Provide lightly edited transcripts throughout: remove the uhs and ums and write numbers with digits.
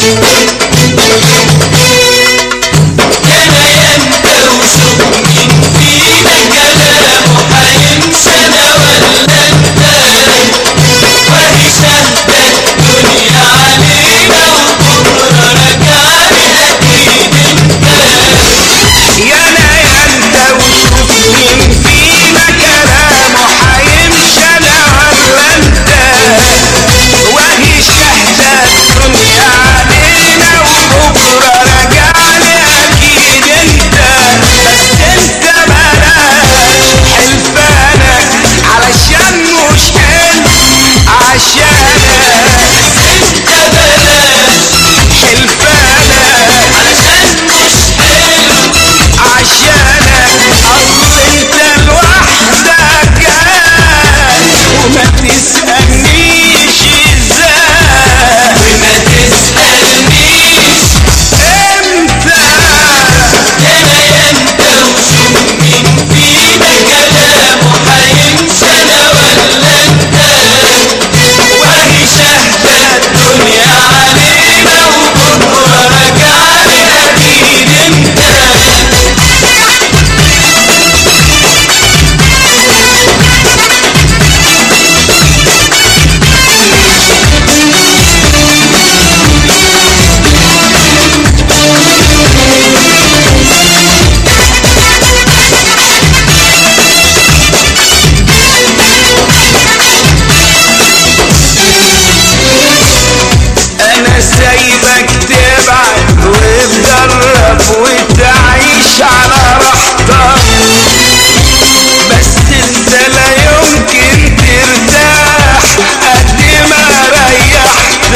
سايبك تبعد وتجرب وتعيش على راحتك، بس انت لا يمكن ترتاح قد ما ريحتك.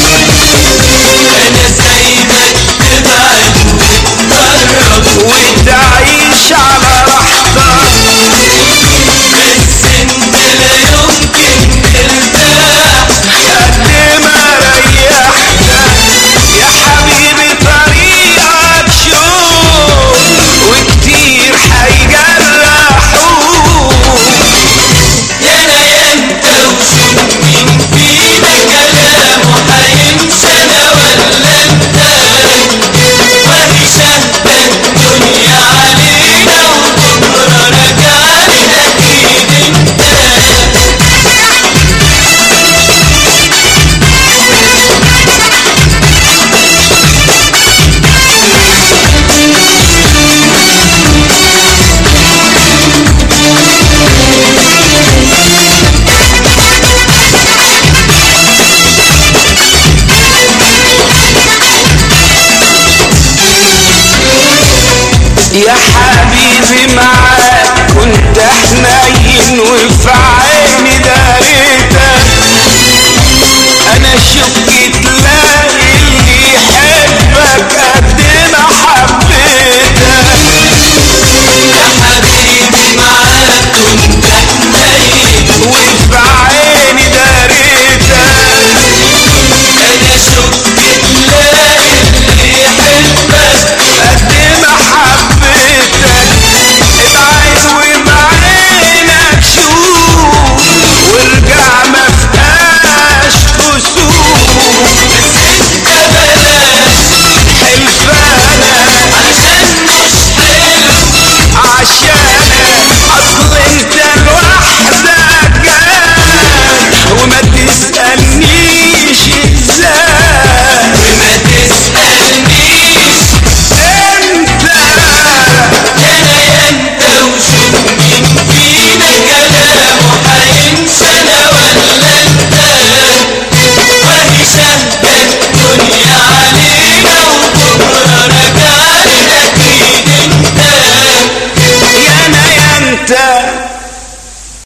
انا سايبك تبعد وتجرب وتعيش على راحتك، بس انت لا يمكن ترتاح قد ما ريحتك. يا حبيبي طريقك شوق وكتير هيجرحوك. يا انا انت وشوف مين فينا كلامه هيمشي، انا ولا انت؟ وهي شهدة الدنيا علينا وبكره رجعنا اكيد انت. يا حبيبي معاك كنت حنين وفي عيني داريتك،